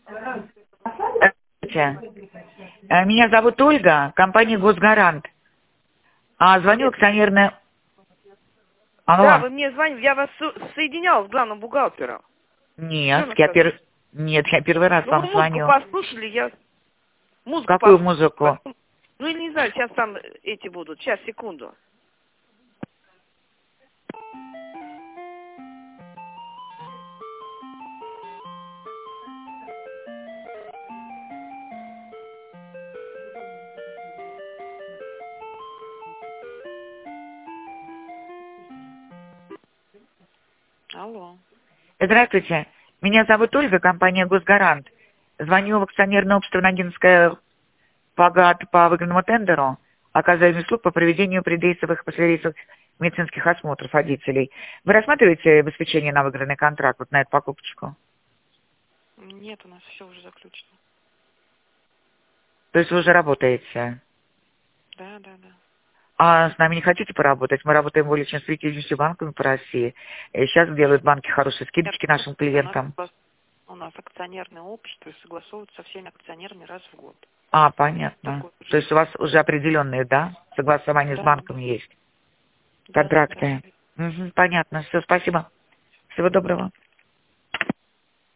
Здравствуйте. Меня зовут Ольга, компания «Госгарант». Звоню акционерное... Да, Алло. вы мне звоните, я вас соединял с главным бухгалтером. Нет, Что сказать? Нет, я первый раз Ну, вы вам музыку звоню. послушали, я... Музыку Какую послушали. музыку? Ну, или не знаю, сейчас там эти будут. Сейчас, секунду. Алло. Здравствуйте. Меня зовут Ольга, компания «Госгарант». Звоню в акционерное общество «Ногинская ПАГАТ» по выигранному тендеру, оказываем услуг по проведению предрейсовых и послерейсовых медицинских осмотров водителей. Вы рассматриваете обеспечение на выигранный контракт, вот на эту покупочку? Нет, у нас все уже заключено. То есть вы уже работаете? Да, да, да. А с нами не хотите поработать? Мы работаем более чем с 50 банками по России. И сейчас делают банки хорошие Нет, скидочки нашим клиентам. у нас акционерное общество и согласовывают со всеми акционерами раз в год. Понятно. Такой То есть у вас уже определенные, да, согласования с Да, банками есть? да, да, да. Контракты. Понятно. Все, спасибо. Всего доброго.